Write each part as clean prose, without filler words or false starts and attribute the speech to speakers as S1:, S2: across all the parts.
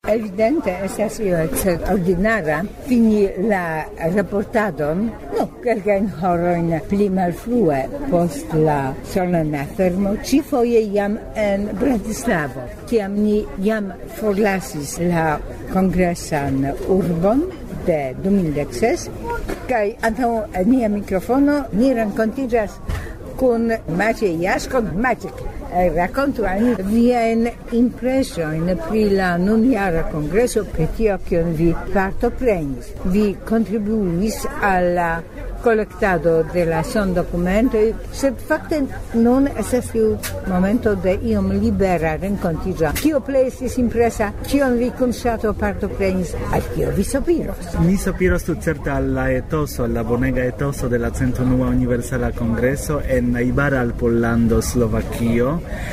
S1: Evidente estas io extraordinara fini la reportadon, kelkajn horojn pli malfrue post la solena fermo, ĉifoje jam en Bratislavo, kiam ni jam forlasis la kongresan urbon de 2016, kaj antaŭ nia mikrofono ni renkontiĝas kun Maciej Jaskon. Maciek, racconto ani viajn impresojn pri la nunjara kongreso, pri tio kion vi partoprenis. Vi kontribuis al la kolektado de la sondokumentoj, sed fakte nun estas tiu momento de iom libera renkontiĝo. Kio plej estis impresa, kion vi kun ŝato partoprenis, al kio vi sopiros?
S2: Mi sopiros tutcerte al la etoso, al la bonega etoso de la 101 Universala Kongreso en najbara al Pollando, Slovakio,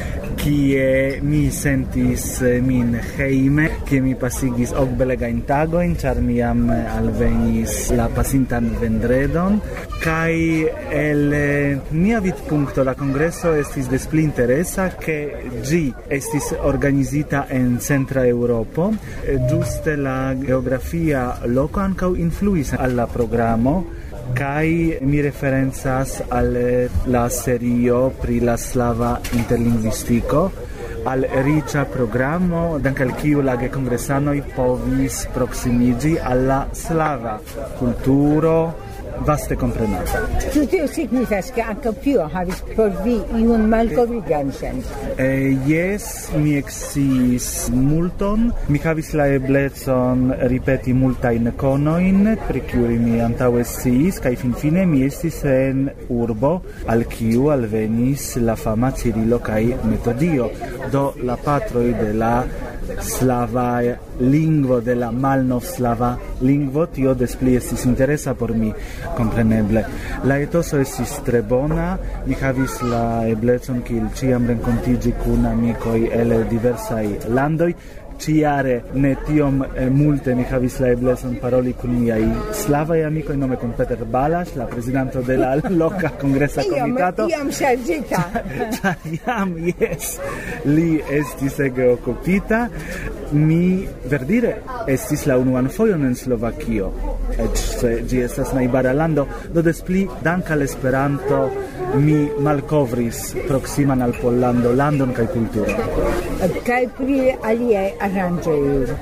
S2: kie mi sentis min hejme, kie mi pasigis ok belegajn tagojn, ĉar mi jam alvenis la pasintan vendredon, kaj el mia vidpunkto la kongreso estis des pli interesa, ke ĝi estis organizita en centra Eŭropo, ĝuste la geografia loko ankaŭ influis al la programo, kai mi referencas al la serio pri la slava interlingvistiko, al riĉa programo, dank al kiu la gekongresanoj povis proksimiĝi al la slava kulturo, vaste komprenata.
S1: Ĉu tio signifas, ke ankaŭ tio havis por vi iun malkovrigan sencon?
S2: Jes, mi eksciis multon. Mi havis la eblecon ripeti multajn konojn, pri kiuj mi antaŭe sciis, kaj finfine mi estis en urbo, al kiu alvenis la fama Cirilo kaj Metodio. Do la patroj de la slava lingvo, de la malnovslava lingvo, tio des pli estis interesa por mi, kompreneble. La etoso estis tre bona, mi havis la eblecon kiel ĉiam renkontiĝi kun amikoj el diversaj landoj. Ciare ne tiom multe mi havis la eblecon paroli kun miaj slavaj amikoj, nome kun Peter Balas, la prezidanto de la loka kongresa komitato.
S1: Iam ŝarĝita.
S2: Jam, jes, li estis ege okupita. Mi verdire estis la unuan fojon en Slovakio, eĉ se ĝi estas najbara lando, do des pli dank al Esperanto mi malkovris proksiman al Pollando landon kaj kulturon.
S1: Kaj pri aliaj aranĝoj?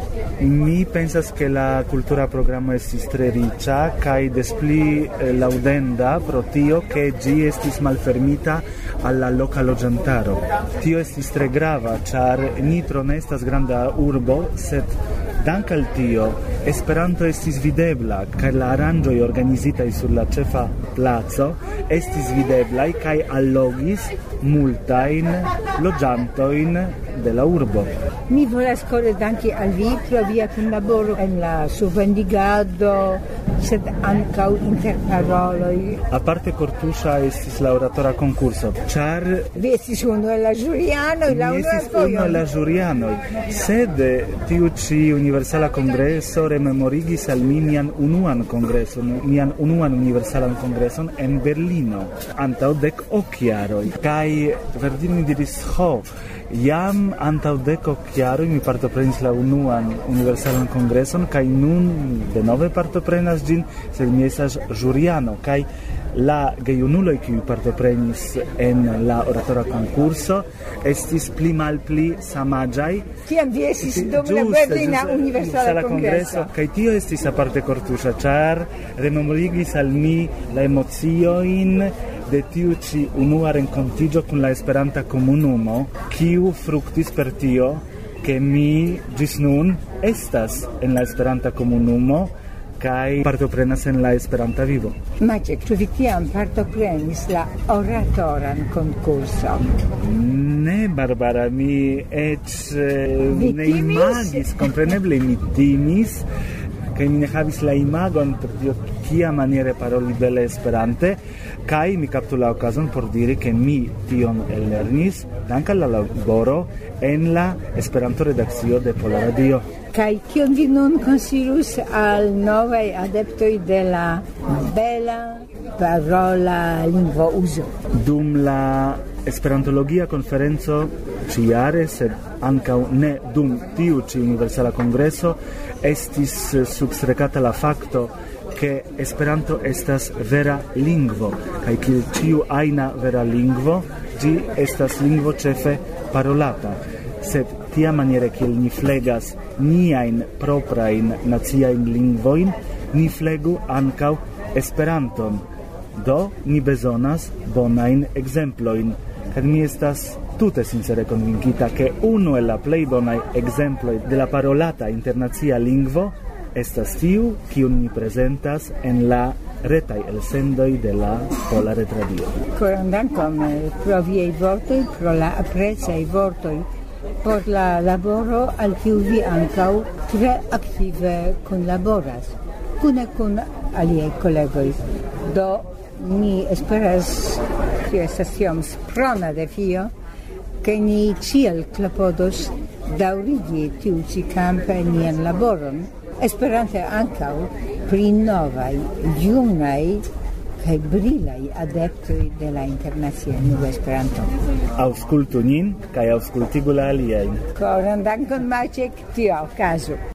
S2: Mi pensas ke la kultura programo estis tre riĉa kaj des pli laŭdenda pro tio ke ĝi estis malfermita al la loka loĝantaro. Tio estis tre grava, ĉar Nitro ne estas granda urbo, sed dank al tio Esperanto estis videbla, kaj la aranĝoj organizitaj sur la ĉefa placo estis videblaj kaj allogis multajn loĝantojn de la urbo.
S1: Mi volas kore danki al vi pro via kunlaboro en la subvendigado, sed ankaŭ interparoloj.
S2: Aparte kortuŝa estis la oratora konkurso, ĉar
S1: vi estis unu el la ĵurianoj, la unuan fojon.
S2: Unu el la ĵurianoj, sed tiu ĉi Universala Kongreso rememorigis al mi mian unuan kongreson, mian unuan Universalan Kongreson en Berlino, antaŭ 10 jaroj. Kaj verdire mi diris, jam antaŭ 10 jaroj mi partoprenis la unuan Universalan Kongreson, kaj nun denove partoprenas ĝin, sed mi estas ĵuriano, kaj la gejunuloj kiuj partoprenis en la oratora konkurso estis pli malpli samaĝaj.
S1: Kiam vi estis dum la Berlina Universala Kongreso?
S2: Kaj tio estis aparte kortuŝa, ĉar rememorigis al mi la emociojn de tiu ĉi unua renkontiĝo kun la Esperanta komunumo, kiu fruktis per tio, ke mi ĝis nun estas en la Esperanta komunumo kaj partoprenas en la Esperanta vivo.
S1: Maciek, ĉu vi tiam partoprenis la oratoran konkurson?
S2: Ne, Barbara, mi eĉ ne imagis, kompreneble mi timis, kaj mi ne havis la imagon por tio kia maniere paroli bele Esperante, kaj mi kaptu la okazon por diri ke mi tion ellernis dank al la laboro en la Esperanto-redakcio de Pola Radio.
S1: Kaj kion vi nun konsilus al novaj adeptoj de la bela parola lingvouzo?
S2: Dum la esperantologia conferenzo ciare, sed ancau ne dum tiu ci universala congresso, estis substrecata la facto che Esperanto estas vera lingvo, kaj kiel ciu aina vera lingvo, ĝi estas lingvo ĉefe parolata. Sed tia maniere kiel ni flegas niajn proprajn naciajn lingvojn, ni flegu ankaŭ Esperanton. Do ni bezonas bonajn ekzemplojn. Kaj mi estas tute sincere convincita che uno e la plej bonaj ekzemploj de la parolata internacia lingvo estas tiu, kiun ni prezentas en la retaj elsendoj de la Pola Retradio.
S1: Koran dankon pro viaj vortoj, pro la aprezaj vortoj, por la laboro al kiu vi ankaŭ tre aktive kunlaboras, kune kun aliaj kolegoj. Do mi esperas, che estas tiom sprona defio, che ni ciel klopodos daŭrigi tiu ĉi kampe nian laboron, esperante ankaŭ pri novaj, junaj kaj brilaj adeptoj de la internacia lingvo Esperanto.
S2: Aŭskultu nin kaj aŭskultigu la aliajn.
S1: Koran dankon, Maciek, tio okazu.